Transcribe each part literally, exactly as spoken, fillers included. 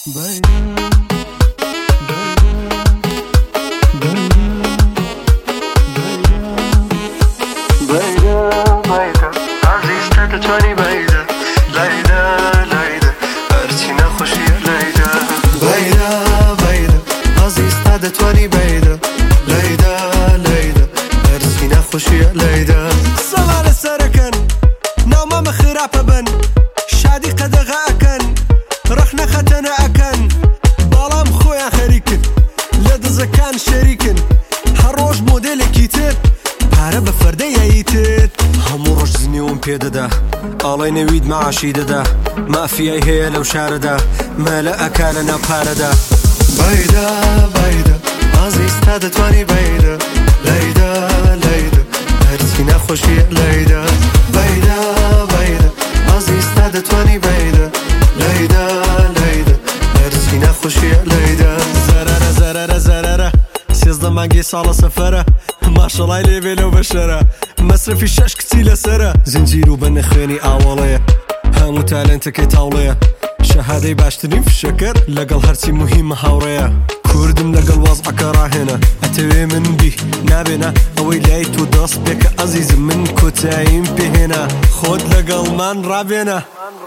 دەتوانی بەیدا لایدا لایدا هەرچی نەخۆشیە لایدا بەیدا بەیدا ئازیزتا دەتوانی بەیدا لایدا لایدا هەرچی نەخۆشیە لایدا سەڵا لەسەرەکەن ناومەمە خراپە بن شادی قەدەغا ئەکەن ڕەخنە خەتەنە ئەکەن باڵام خۆیان خەریکن لە دزەکان شەریکن هەر ڕۆژ مۆدێلێکی تر پارە بە فەردەیەی تر هەموو ڕۆژ زنیوم پێدەدا ئاڵی نەوید مەعاشی دەدا مافیای هەیە لەو شارەدا مەلە ئەکا لە ناوپارەدا بەیدا بەیدا ئازیزتا دەتوانی بەیدا لەیدا لەیدا هەرچی نەخۆشیە لەیدا بەیدا بەیدا ئازیزتا دەتوانی بەیدا لەیدا لەیدا هەرچی نەخۆشیە لەیدا زەرەرە زەرەرە زەرەرە سێزدە مانگی ساڵە سەفەرە ماشەڵای لێبێ لەو بەشەرە مەسرفی شەش کچی لەسەرە زنجیر و بە نەخوێنی ئاوەڵەیە هەموو تالێنتەکەی تاوڵەیە شەهادەی باشترین فشەکەر لەگەڵ هەرچی موهیمە هاوڕێیە کوردم لەگەڵ وەزعەکە ڕاهێنە ئەتەوێ من بی نابێنە ئەوەی لای تۆ دەست پێکە ئەزیزم من کۆتاییم پێهێنا خۆت لەگەڵمان ڕابێنە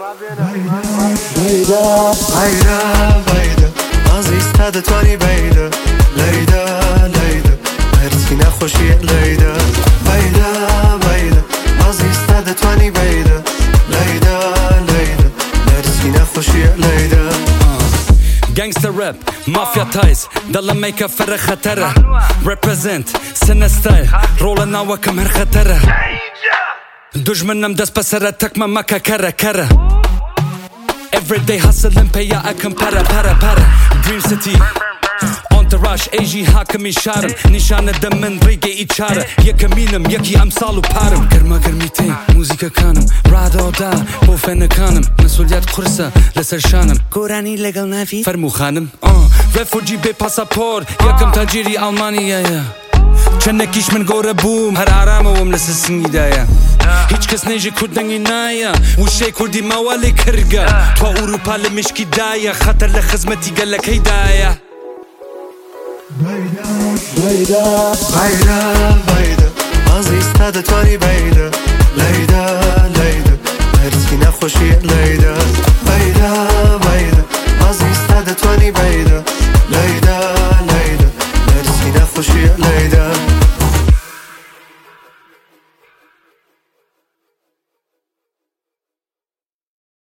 بەیدا بەیدا بەیدا ئازیزتا دەتوانی بەیدا لەیدا لەیدا هەرچی نەخۆشیە لەیدا بەیدا بەیدا ئازیزتا دەتوانی بەیدا لەیدا لەیدا هەرچی نەخۆشیە لەیدا Gangster rap, mafia ties, دەڵە مەیکە فەرە خەتەرە Represent, سنە ستایل, ڕۆڵە ناوەکەم هەر خەتەرە دوژمنم دەست بەسەرە تەکمە مەکە کەرە کەرە Everyday hustling پێیا ئەکەم پەرە پەرە پەرە Dream City Entourage ئەیژی هاکەمی شارم نیشانەدە من ڕێگەی ئیچارە یەکەمینم یەکی ئەمساڵ و پارم گەرمە گەرمیتەی موزیکەکانم ڕادەوەدا بۆ فێنەکانم مەسئولیەت قورسە لەسەر شانم گۆرانی لەگەڵ ناوی فەرموخانم ڕێفوجی بێ پاسەپۆر یەکەم تاجیری ئەڵمانیایە چەندێکیش من گۆرە بووم هەر ئارامەوەم لەسەر سنگیدایە هیچ کەس نێژی کوردەنگی نایە وشەی کوردی ماوە لێ کەرگە تۆ ئوروپا لە مشکیدایە خەتەر لە خزمەتی گەلەکەیدایە بەیدا بەیدا بەیدا بەیدا ئازیزتا دەتوانی بەیدا لەیدا لەیدا هەرچی نەخۆشیە لەیدا بەیدا بەیدا ئازیزتا دەتوانی بەیدا